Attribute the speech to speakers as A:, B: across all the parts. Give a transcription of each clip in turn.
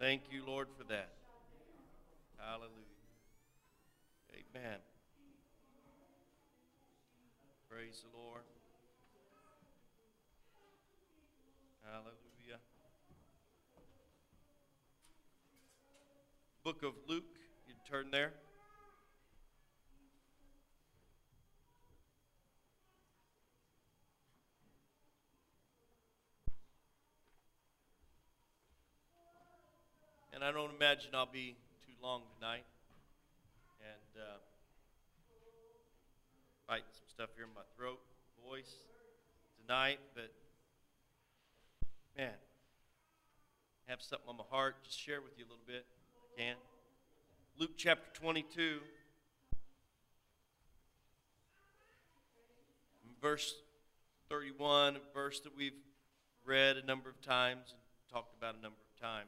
A: Thank you, Lord, for that. Hallelujah. Amen. Praise the Lord. Hallelujah. Book of Luke, you turn there. And I don't imagine I'll be too long tonight. And fighting some stuff here in my throat, voice tonight. But, man, I have something on my heart. Just share with you a little bit, if I can. Luke chapter 22, verse 31, a verse that we've read a number of times and talked about a number of times.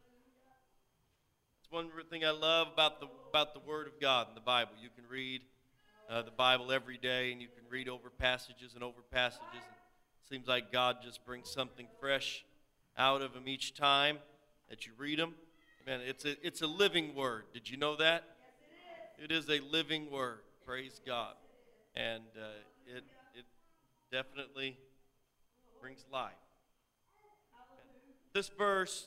A: One thing I love about the Word of God in the Bible. You can read the Bible every day, and you can read over passages and over passages. And it seems like God just brings something fresh out of them each time that you read them. Man, it's a living Word. Did you know that? Yes, it is. It is a living Word. Praise God. And it definitely brings life. This verse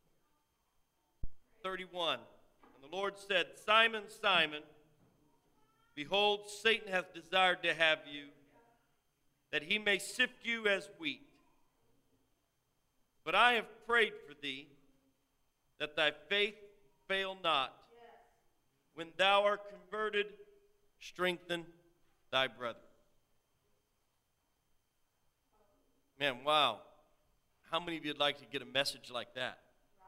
A: 31, and the Lord said, Simon, Simon, behold, Satan hath desired to have you, that he may sift you as wheat. But I have prayed for thee, that thy faith fail not. When thou art converted, strengthen thy brethren. Man, wow. How many of you would like to get a message like that?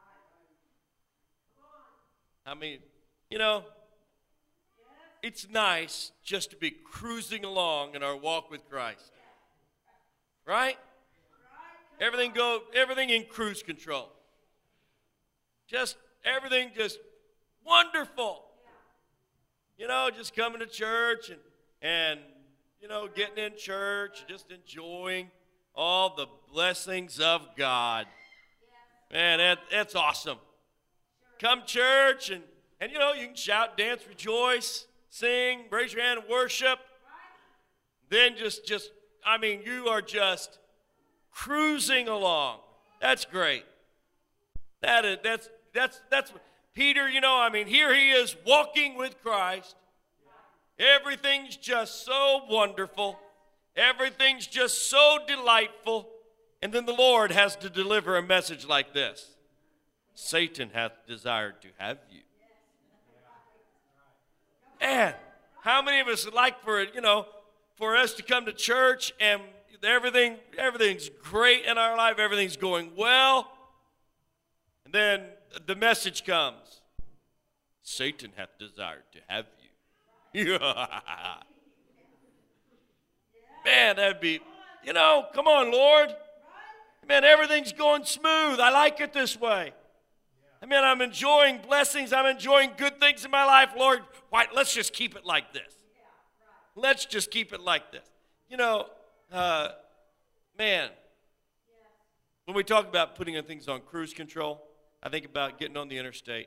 A: I mean, you know, it's nice just to be cruising along in our walk with Christ. Right? Everything in cruise control. Just everything just wonderful. You know, just coming to church and you know, getting in church, just enjoying all the blessings of God. Man, that's awesome. Come church, and you know, you can shout, dance, rejoice, sing, raise your hand and worship. Then I mean, you are just cruising along. That's great. That's Peter, you know, I mean, here he is walking with Christ. Everything's just so wonderful. Everything's just so delightful. And then the Lord has to deliver a message like this. Satan hath desired to have you. Man, how many of us would like for it, you know, for us to come to church and everything's great in our life, everything's going well, and then the message comes, Satan hath desired to have you. Man, that'd be, you know, come on, Lord. Man, everything's going smooth. I like it this way. I mean, I'm enjoying blessings. I'm enjoying good things in my life. Lord, why, let's just keep it like this. Let's just keep it like this. You know, man, when we talk about putting things on cruise control, I think about getting on the interstate.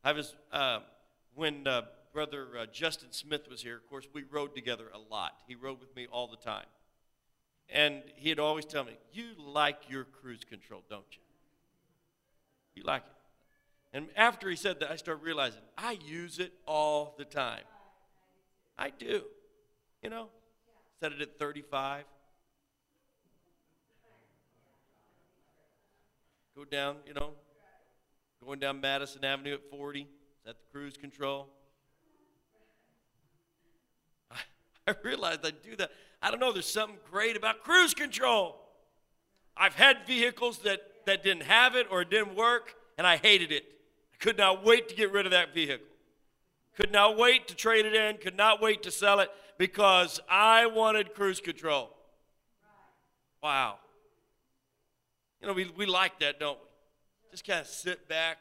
A: When Brother Justin Smith was here, of course, we rode together a lot. He rode with me all the time. And he'd always tell me, you like your cruise control, don't you? You like it. And after he said that, I started realizing I use it all the time. I do. You know, set it at 35. Go down, you know, going down Madison Avenue at 40. Is that the cruise control? I realized I do that. I don't know, there's something great about cruise control. I've had vehicles that didn't have it or it didn't work, and I hated it. I could not wait to get rid of that vehicle. Could not wait to trade it in, could not wait to sell it because I wanted cruise control. Wow. You know, we like that, don't we? Just kind of sit back,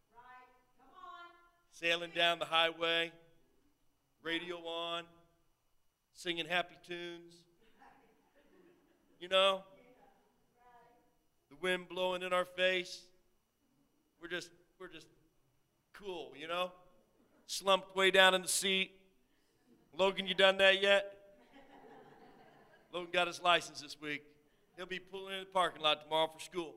A: sailing down the highway, radio on, singing happy tunes. You know, the wind blowing in our face. We're just cool, you know? Slumped way down in the seat. Logan, you done that yet? Logan got his license this week. He'll be pulling in the parking lot tomorrow for school.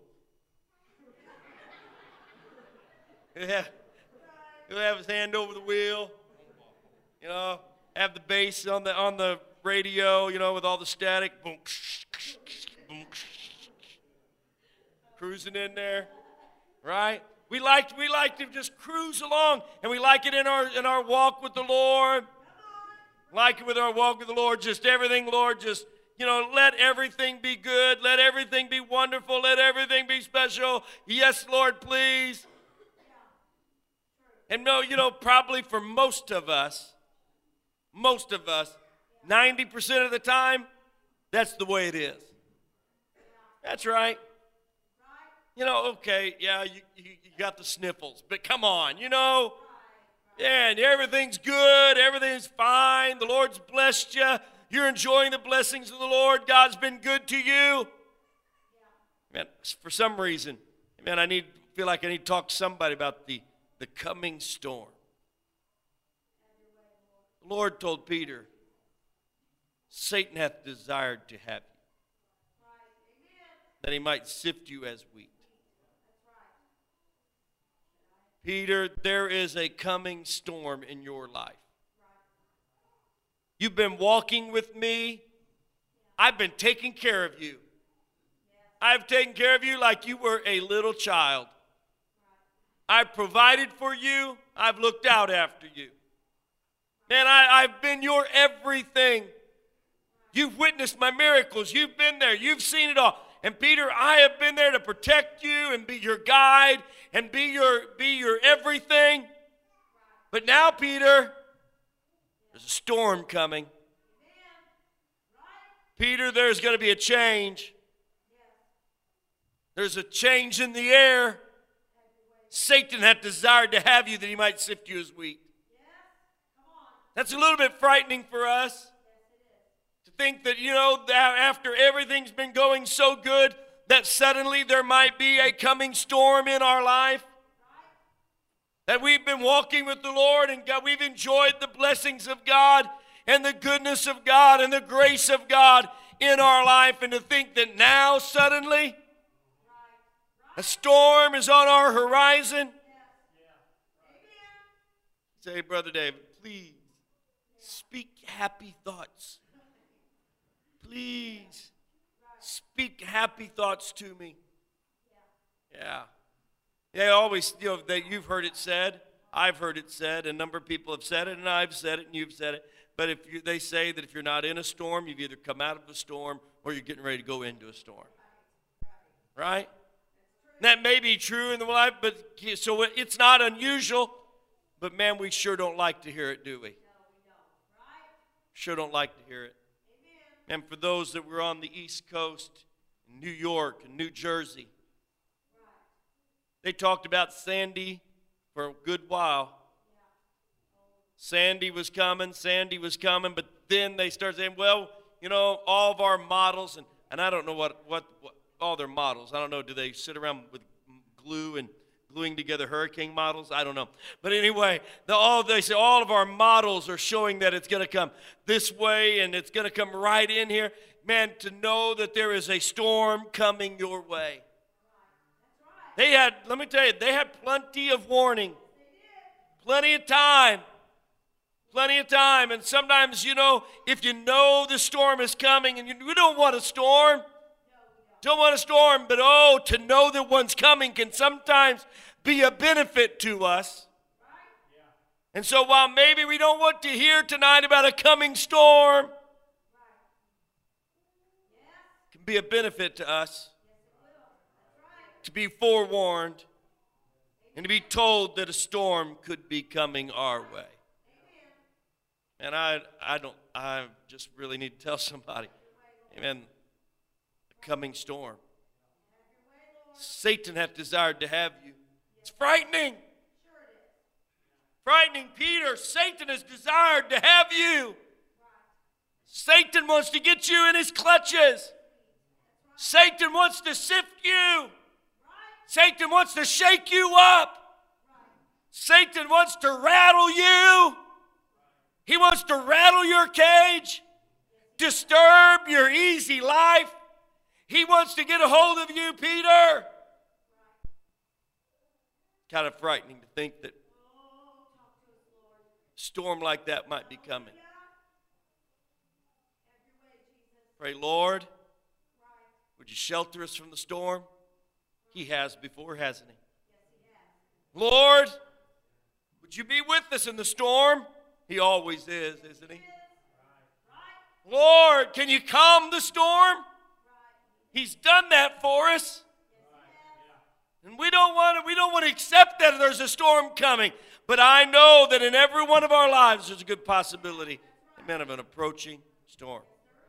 A: He'll have his hand over the wheel, you know, have the bass on the radio, you know, with all the static. Boom, boom, cruising in there, right? We like to just cruise along, and we like it in our walk with the Lord. Like it with our walk with the Lord, just everything, Lord, just, you know, let everything be good. Let everything be wonderful. Let everything be special. Yes, Lord, please. And no, you know, probably for most of us, 90% of the time, that's the way it is. That's right. You know, okay, yeah, you got the sniffles, but come on, you know. Yeah, and everything's good, everything's fine, the Lord's blessed you, you're enjoying the blessings of the Lord, God's been good to you. Man, for some reason, man, I feel like I need to talk to somebody about the coming storm. The Lord told Peter, Satan hath desired to have you, that he might sift you as wheat. Peter, there is a coming storm in your life. You've been walking with me. I've been taking care of you. I've taken care of you like you were a little child. I've provided for you. I've looked out after you. Man, I've been your everything. You've witnessed my miracles. You've been there. You've seen it all. And Peter, I have been there to protect you and be your guide and be your everything. But now, Peter, there's a storm coming. Peter, there's going to be a change. There's a change in the air. Satan hath desired to have you that he might sift you as wheat. That's a little bit frightening for us. To think that, you know, that after everything's been going so good, that suddenly there might be a coming storm in our life. That we've been walking with the Lord and God, we've enjoyed the blessings of God and the goodness of God and the grace of God in our life. And to think that now suddenly a storm is on our horizon. Say, Brother David, please speak happy thoughts. Please speak happy thoughts to me. Yeah. They always, you know, that you've heard it said, I've heard it said, a number of people have said it, and I've said it, and you've said it. But they say that if you're not in a storm, you've either come out of a storm or you're getting ready to go into a storm. Right? And that may be true in the life, but so it's not unusual. But man, we sure don't like to hear it, do we? Sure don't like to hear it. And for those that were on the East Coast, New York and New Jersey, they talked about Sandy for a good while. Sandy was coming, but then they started saying, well, you know, all of our models, and I don't know what all their models, I don't know, do they sit around with glue and gluing together hurricane models? I don't know. But anyway, they say all of our models are showing that it's going to come this way and it's going to come right in here. Man, to know that there is a storm coming your way. Let me tell you, they had plenty of warning. Plenty of time. Plenty of time. And sometimes, you know, if you know the storm is coming and you don't want a storm, don't want a storm, but to know that one's coming can sometimes be a benefit to us. And so while maybe we don't want to hear tonight about a coming storm, it can be a benefit to us to be forewarned and to be told that a storm could be coming our way. And I just really need to tell somebody, amen, the coming storm. Satan hath desired to have you. It's frightening. Frightening, Peter. Satan has desired to have you. Satan wants to get you in his clutches. Satan wants to sift you. Satan wants to shake you up. Satan wants to rattle you. He wants to rattle your cage, disturb your easy life. He wants to get a hold of you, Peter. Kind of frightening to think that a storm like that might be coming. Pray, Lord, would you shelter us from the storm? He has before, hasn't he? Lord, would you be with us in the storm? He always is, isn't he? Lord, can you calm the storm? He's done that for us. And we don't want to accept that there's a storm coming. But I know that in every one of our lives there's a good possibility, amen, of an approaching storm.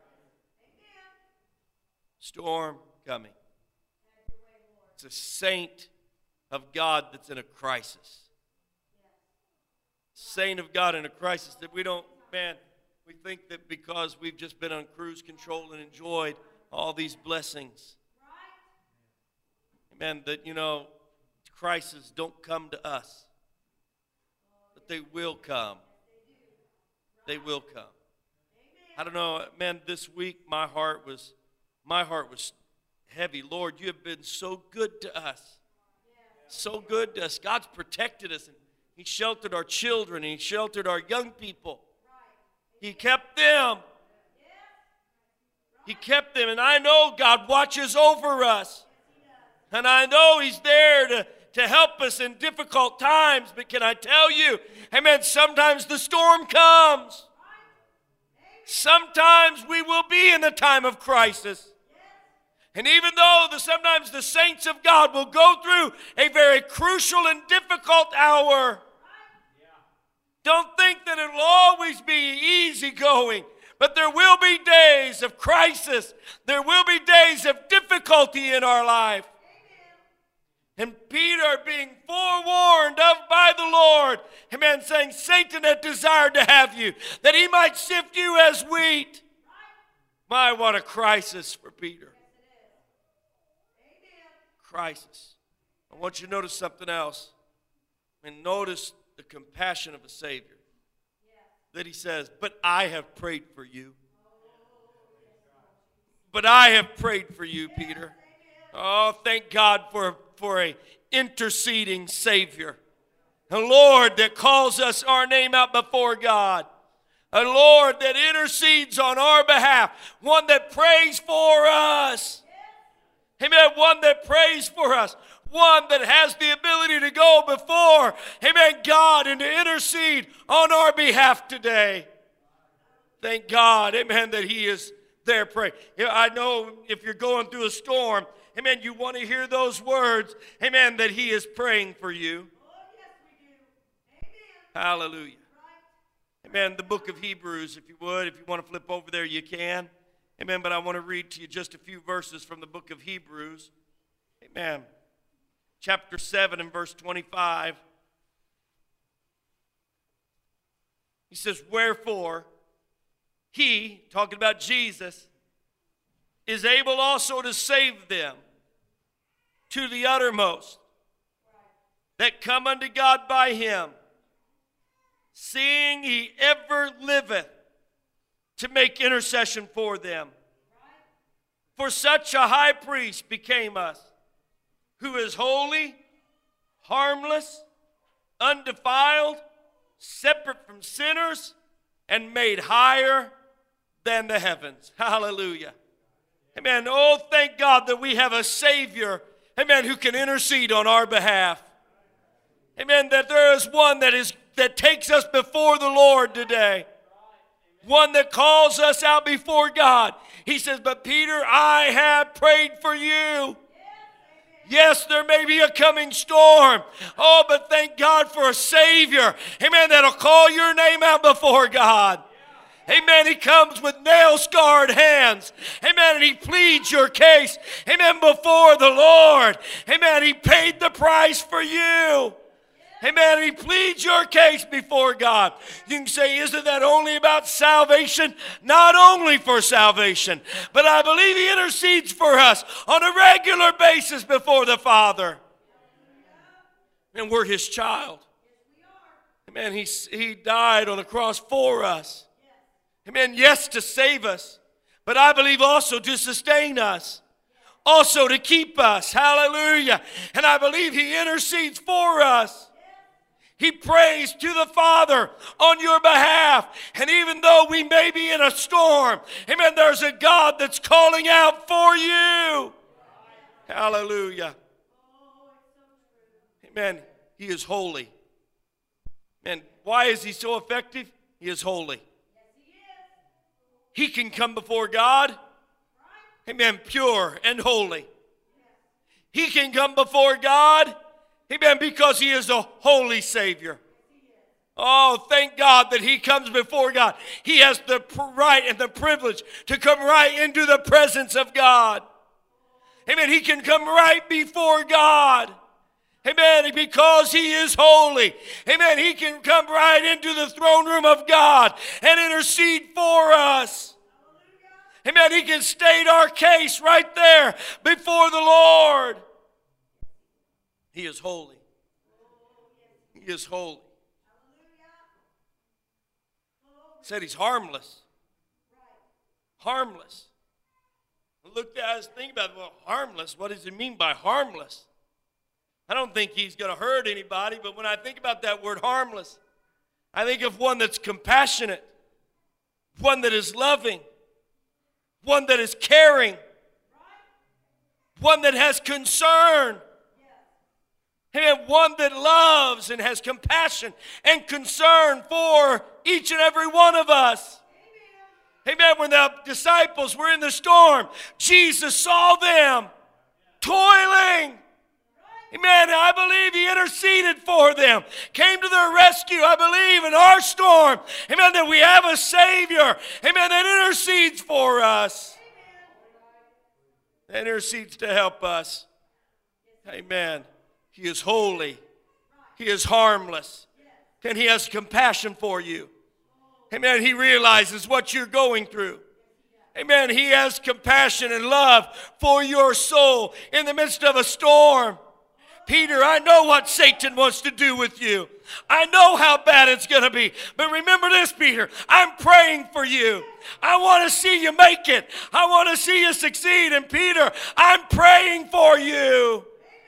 A: Storm coming. It's a saint of God that's in a crisis. Saint of God in a crisis that we think that because we've just been on cruise control and enjoyed all these blessings. Amen, that, crises don't come to us. But they will come. They will come. I don't know, man, this week my heart was heavy. Lord, you have been so good to us. So good to us. God's protected us. And he sheltered our children. And he sheltered our young people. He kept them. He kept them. And I know God watches over us. And I know he's there to help us in difficult times. But can I tell you, amen, sometimes the storm comes. Sometimes we will be in a time of crisis. And even though sometimes the saints of God will go through a very crucial and difficult hour, don't think that it will always be easy going. But there will be days of crisis. There will be days of difficulty in our life. And Peter, being forewarned of by the Lord, amen, saying, Satan had desired to have you, that he might sift you as wheat. My, what a crisis for Peter. Crisis. I want you to notice something else. And notice the compassion of a Savior. That he says, but I have prayed for you. But I have prayed for you, Peter. Oh, thank God for a interceding Savior. A Lord that calls us our name out before God. A Lord that intercedes on our behalf. One that prays for us. Amen. One that prays for us. One that has the ability to go before, amen, God, and to intercede on our behalf today. Thank God, amen, that he is there praying. I know if you're going through a storm, amen, you want to hear those words, amen, that he is praying for you. Hallelujah. Amen. The book of Hebrews, if you would, if you want to flip over there, you can. Amen. But I want to read to you just a few verses from the book of Hebrews. Amen. Chapter 7 and verse 25. He says, wherefore, he, talking about Jesus, is able also to save them to the uttermost that come unto God by him, seeing he ever liveth to make intercession for them. For such a high priest became us, who is holy, harmless, undefiled, separate from sinners, and made higher than the heavens. Hallelujah. Amen. Oh, thank God that we have a Savior, amen, who can intercede on our behalf. Amen. That there is one that takes us before the Lord today. One that calls us out before God. He says, but Peter, I have prayed for you. Yes, there may be a coming storm. Oh, but thank God for a Savior. Amen. That'll call your name out before God. Amen. He comes with nail-scarred hands. Amen. And he pleads your case. Amen. Before the Lord. Amen. He paid the price for you. Amen. He pleads your case before God. You can say, isn't that only about salvation? Not only for salvation, but I believe he intercedes for us on a regular basis before the Father. And we're his child. Amen. He died on the cross for us. Amen. Yes, to save us, but I believe also to sustain us, also to keep us. Hallelujah. And I believe he intercedes for us. He prays to the Father on your behalf. And even though we may be in a storm, amen, there's a God that's calling out for you. Hallelujah. Amen. He is holy. And why is he so effective? He is holy. He can come before God, amen, pure and holy. He can come before God, amen, because he is a holy Savior. Oh, thank God that he comes before God. He has the right and the privilege to come right into the presence of God. Amen. He can come right before God. Amen. Because he is holy. Amen. He can come right into the throne room of God and intercede for us. Amen. He can state our case right there before the Lord. He is holy. He is holy. Said he's harmless. Harmless. Look, I was thinking about, well, harmless. What does he mean by harmless? I don't think he's going to hurt anybody, but when I think about that word harmless, I think of one that's compassionate, one that is loving, one that is caring, one that has concern, and one that loves and has compassion and concern for each and every one of us. Amen. When the disciples were in the storm, Jesus saw them toiling. Amen. I believe he interceded for them, came to their rescue. I believe in our storm, amen, that we have a Savior, amen, that intercedes for us. That intercedes to help us. Amen. He is holy. He is harmless. And he has compassion for you. Amen. He realizes what you're going through. Amen. He has compassion and love for your soul in the midst of a storm. Peter, I know what Satan wants to do with you. I know how bad it's going to be. But remember this, Peter, I'm praying for you. I want to see you make it. I want to see you succeed. And Peter, I'm praying for you.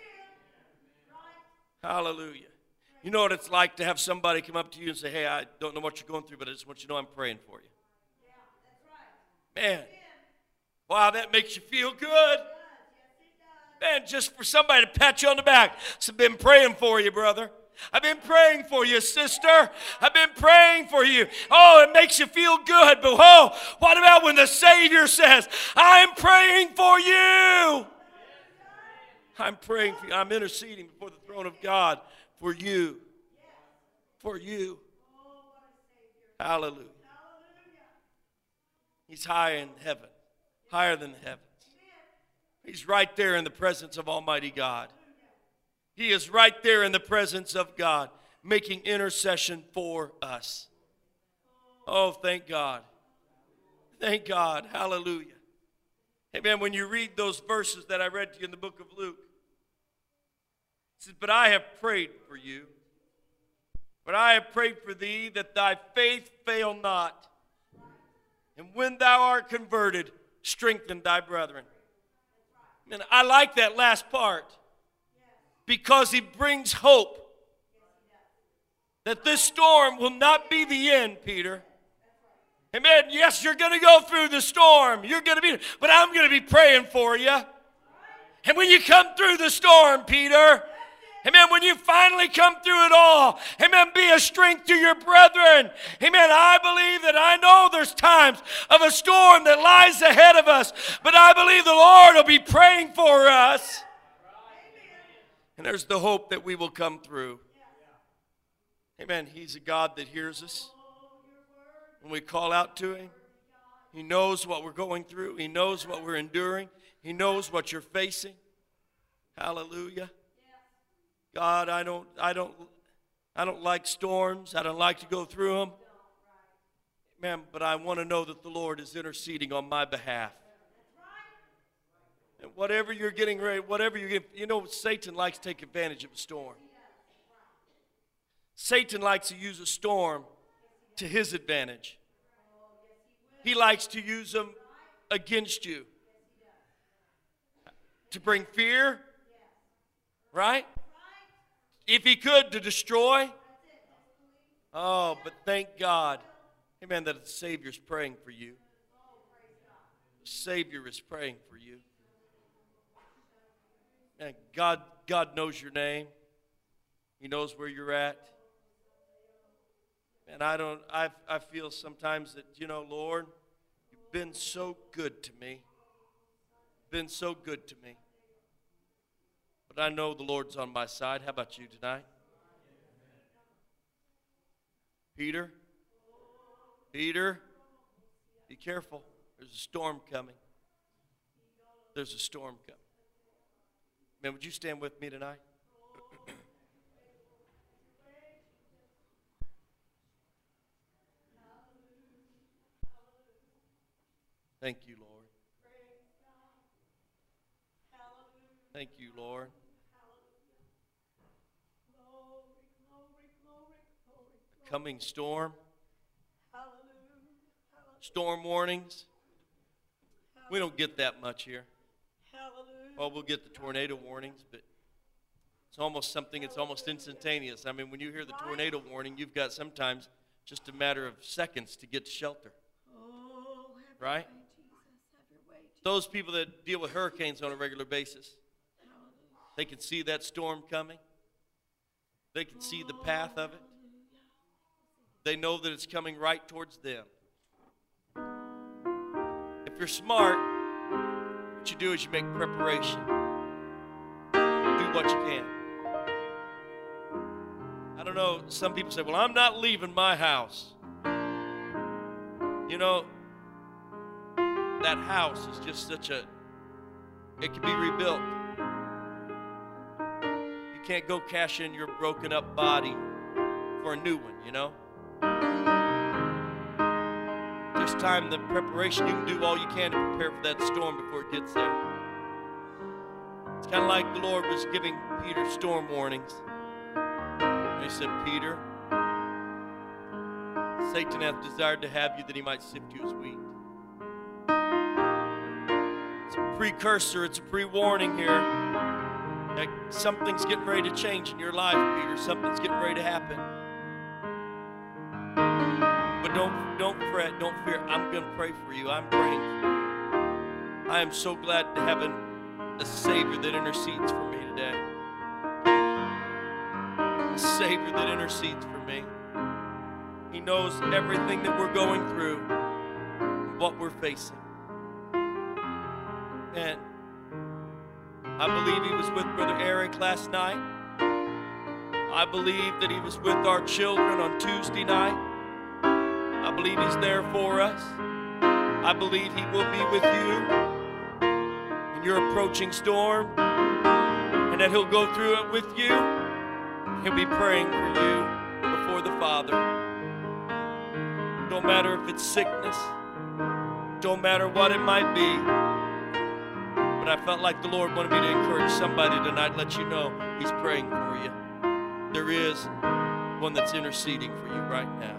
A: Hallelujah. You know what it's like to have somebody come up to you and say, hey, I don't know what you're going through, but I just want you to know I'm praying for you. Man, wow, that makes you feel good. Man, just for somebody to pat you on the back. I've been praying for you, brother. I've been praying for you, sister. I've been praying for you. Oh, it makes you feel good. But oh, what about when the Savior says, I'm praying for you? I'm praying for you. I'm interceding before the throne of God for you. For you. Hallelujah. He's high in heaven. Higher than the heavens. He's right there in the presence of Almighty God. He is right there in the presence of God, making intercession for us. Oh, thank God. Thank God. Hallelujah. Amen. When you read those verses that I read to you in the book of Luke, it says, but I have prayed for you. But I have prayed for thee that thy faith fail not. And when thou art converted, strengthen thy brethren. And I like that last part because he brings hope that this storm will not be the end, Peter. Amen. Yes, you're going to go through the storm. You're going to be, but I'm going to be praying for you. And when you come through the storm, Peter, amen, when you finally come through it all, amen, be a strength to your brethren. Amen, I believe that I know there's times of a storm that lies ahead of us, but I believe the Lord will be praying for us. And there's the hope that we will come through. Amen, he's a God that hears us. When we call out to him, he knows what we're going through. He knows what we're enduring. He knows what you're facing. Hallelujah. God, I don't like storms. I don't like to go through them. Man, but I want to know that the Lord is interceding on my behalf. And whatever you're getting ready, whatever you're getting, you know, Satan likes to take advantage of a storm. Satan likes to use a storm to his advantage. He likes to use them against you. To bring fear, right? If he could, to destroy. Oh, but thank God, amen, that the Savior's praying for you. The Savior is praying for you. And God knows your name. He knows where you're at. And I feel sometimes that, Lord, you've been so good to me. Been so good to me. But I know the Lord's on my side. How about you tonight? Peter, be careful. There's a storm coming. There's a storm coming. Man, would you stand with me tonight? Thank you, Lord. Thank you, Lord. A coming storm. Storm warnings. We don't get that much here. Well, we'll get the tornado warnings, but it's almost instantaneous. I mean, when you hear the tornado warning, you've got sometimes just a matter of seconds to get to shelter. Right? Those people that deal with hurricanes on a regular basis, they can see that storm coming. They can see the path of it. They know that it's coming right towards them. If you're smart, what you do is you make preparation. Do what you can. I don't know, some people say, well, I'm not leaving my house. That house is just it can be rebuilt. You can't go cash in your broken up body for a new one, There's time, the preparation, you can do all you can to prepare for that storm before it gets there. It's kind of like the Lord was giving Peter storm warnings. And he said, Peter, Satan hath desired to have you that he might sift you as wheat. It's a precursor, it's a pre-warning here. That something's getting ready to change in your life, Peter. Something's getting ready to happen. But don't fret, don't fear. I'm going to pray for you. I'm praying for you. I am so glad to have a Savior that intercedes for me today. A Savior that intercedes for me. He knows everything that we're going through, what we're facing. And I believe he was with Brother Eric last night. I believe that he was with our children on Tuesday night. I believe he's there for us. I believe he will be with you in your approaching storm, and that he'll go through it with you. He'll be praying for you before the Father. Don't matter if it's sickness. Don't matter what it might be. But I felt like the Lord wanted me to encourage somebody tonight, let you know he's praying for you. There is one that's interceding for you right now.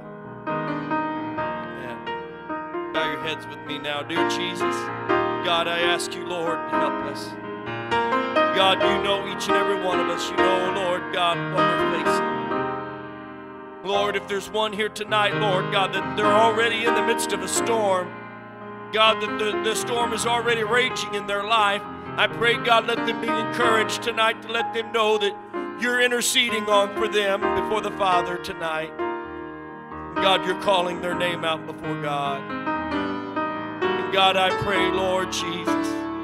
A: Amen. Bow your heads with me now. Dear Jesus, God, I ask you, Lord, to help us. God, you know each and every one of us. You know, Lord God, what we're facing. Lord, if there's one here tonight, Lord God, that they're already in the midst of a storm, God, that the storm is already raging in their life, I pray, God, let them be encouraged tonight to let them know that you're interceding on for them before the Father tonight. God, you're calling their name out before God. And God, I pray, Lord Jesus,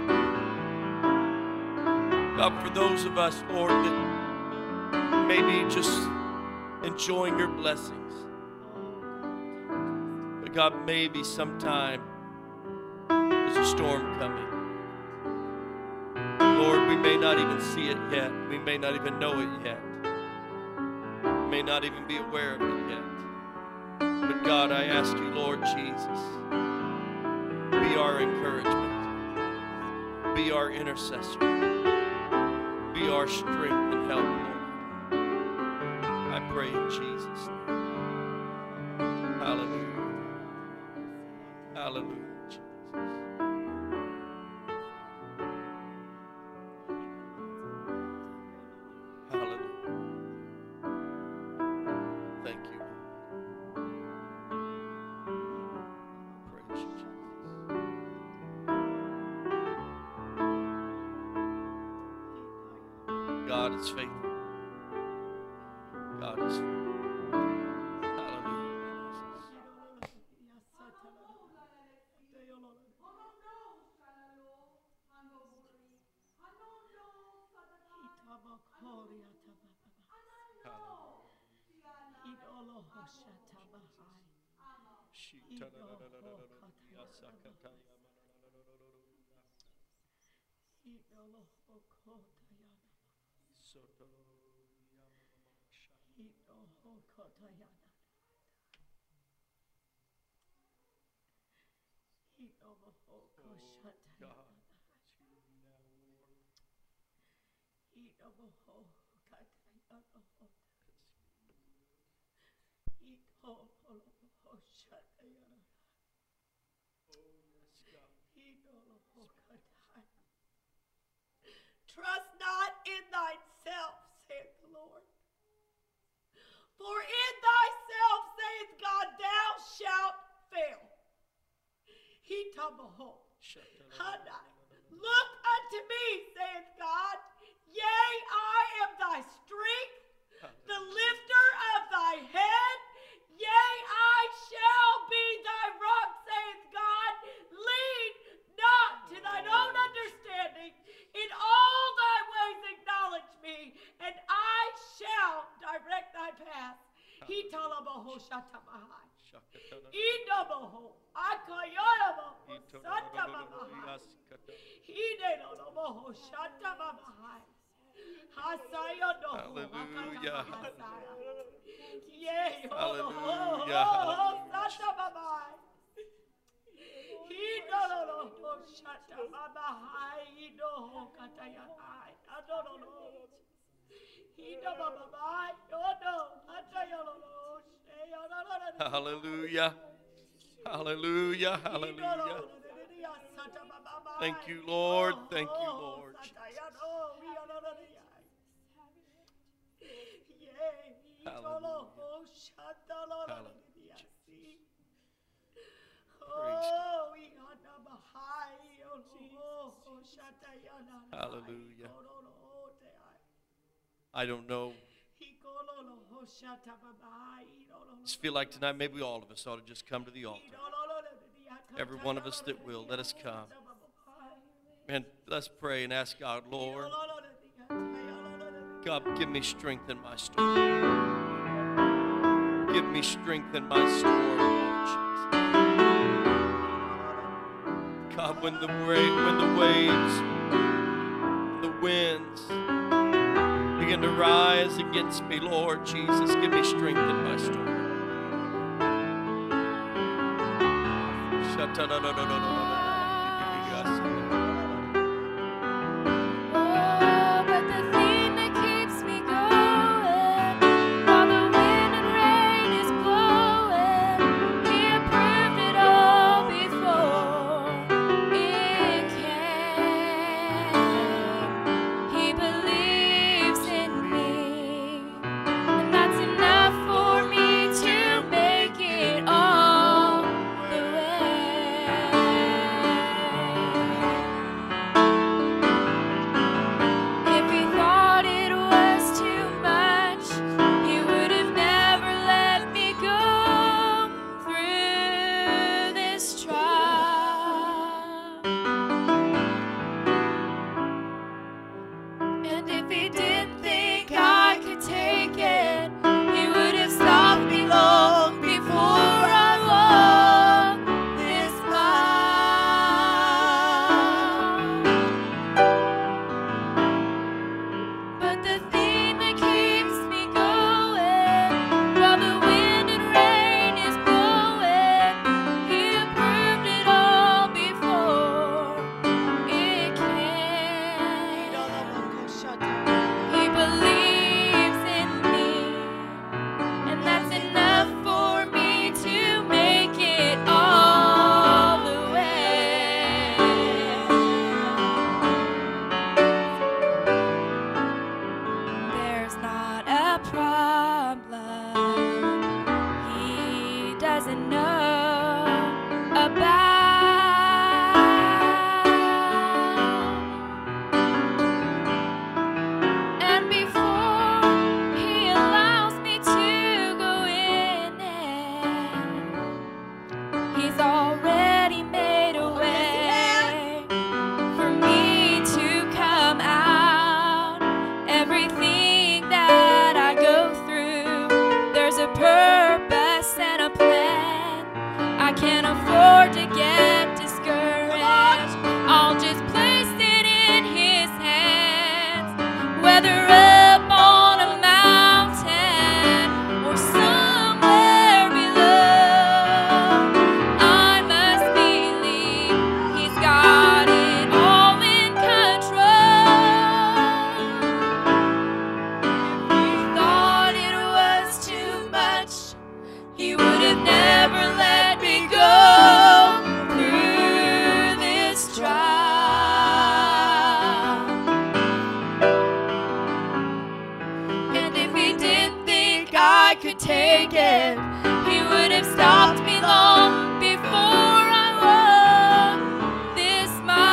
A: God, for those of us, Lord, that may be just enjoying your blessings. But God, maybe sometime there's a storm coming. Lord, we may not even see it yet. We may not even know it yet. We may not even be aware of it yet. But God, I ask you, Lord Jesus, be our encouragement. Be our intercessor. Be our strength and help, Lord. I pray in Jesus' name. Hallelujah. Hallelujah, Jesus. Hallelujah. Thank you, Lord. Praise you, Jesus. God is faithful. God is faithful. Hallelujah, Jesus.
B: Trust not in thyself, saith the Lord. For in thyself, saith God, thou shalt fail. Look unto me, saith God. Yea, I am thy strength, the lifter of thy head. Yea, I shall be thy rock, saith God. Lean not to thine own understanding. In all thy ways acknowledge me, and I shall direct thy path.
A: Hallelujah. Hallelujah. Hallelujah. Hallelujah. Thank you, Lord. Thank you, Lord. Hallelujah. I don't know. Just feel like tonight maybe all of us ought to just come to the altar. Every one of us that will, let us come. And let's pray and ask God, Lord, God, give me strength in my storm. Give me strength in my storm, Lord Jesus. God, when the waves, the winds begin to rise against me, Lord Jesus, give me strength in my storm.
C: a problem he doesn't know about. And before he allows me to go in it, he's already made a way for me to come out. Everything that I go through, there's a purpose and a plan. I can't afford to get discouraged. I'll just place it in his hands. Whether up on a mountain or somewhere below, I must believe he's got it all in control. If he thought it was too much, he would have never let me go through this trial. And if he didn't think I could take it, he would have stopped me long before I walked this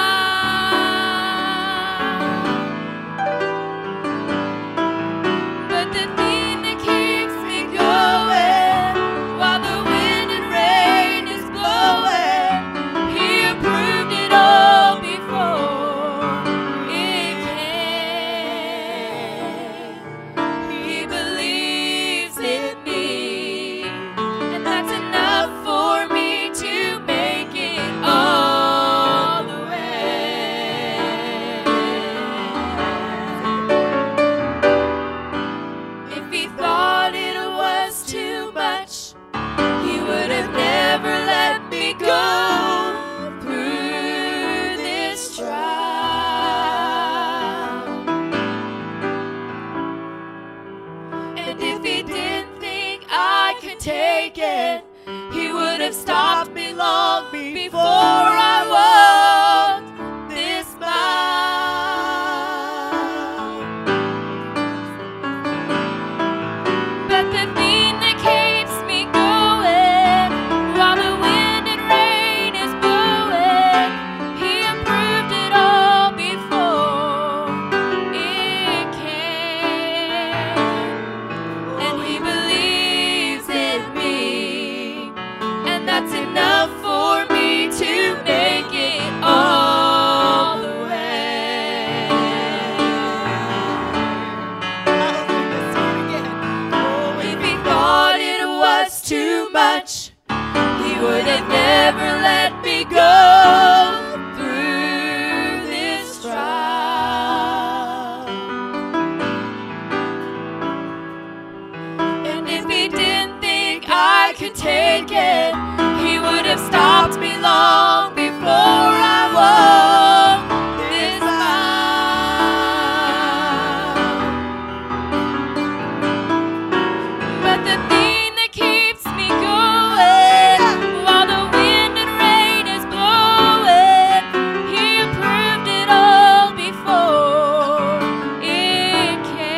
C: mile. But the thing that keeps me going while the wind and rain is blowing, he approved it all before it came. He believes in me, and that's enough for me to make it all the way. If he thought it was too much, he would have never let me go through this trial. And if he didn't think I could take it, he would have stopped me long before I walked this mile. But the thing that keeps me going while the wind and rain is blowing, he approved it all before it came. And he believes in me, and that's enough for me to make it all the way. If he thought it was too much, he would have never let me go through this trial. And if he didn't think I could take it, he would have stopped me long before I walked this mile. But the thing that keeps me going while the wind and rain is blowing, he approved it all before it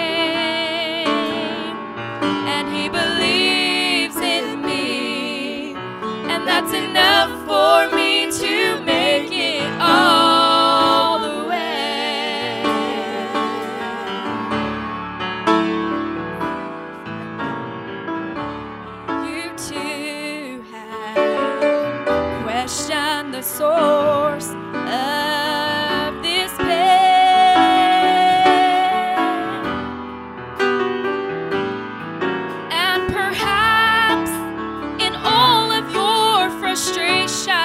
C: came. And he believes in me, and that's enough for me to make it all the way. You too have questioned the source of this pain, and perhaps in all of your frustration,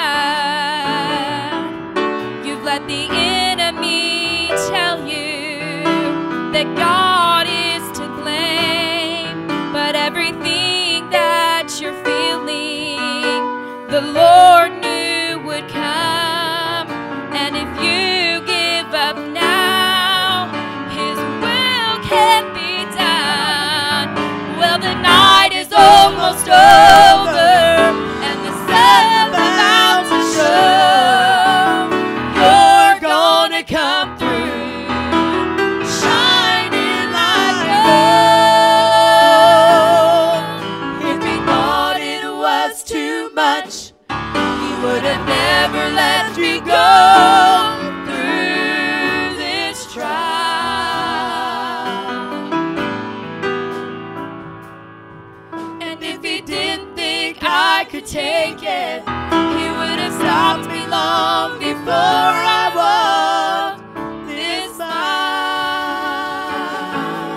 C: you've let the enemy tell you that God is to blame. But everything that you're feeling, the Lord knew would come. And if you give up now, his will can't be done. Well, the night is almost over, and the sun's about to show. You're gonna come through, shining like gold. could take it, He would have stopped me long before I walked this mile.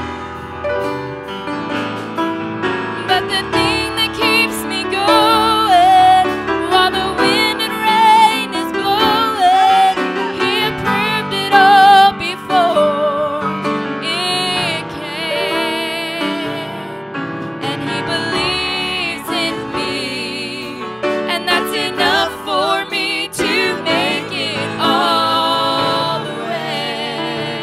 C: But the thing that keeps me going while the wind and rain is blowing, He approved it all before it came. And He believes in me, and that's enough for me to make it all the way.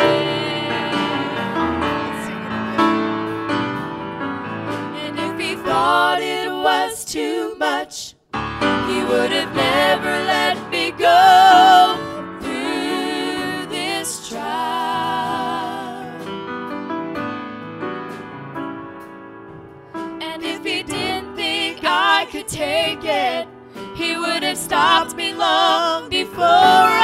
C: And if He thought it was too much, He would have never let me go through this trial. And if He didn't think I could take it, He would have stopped me long before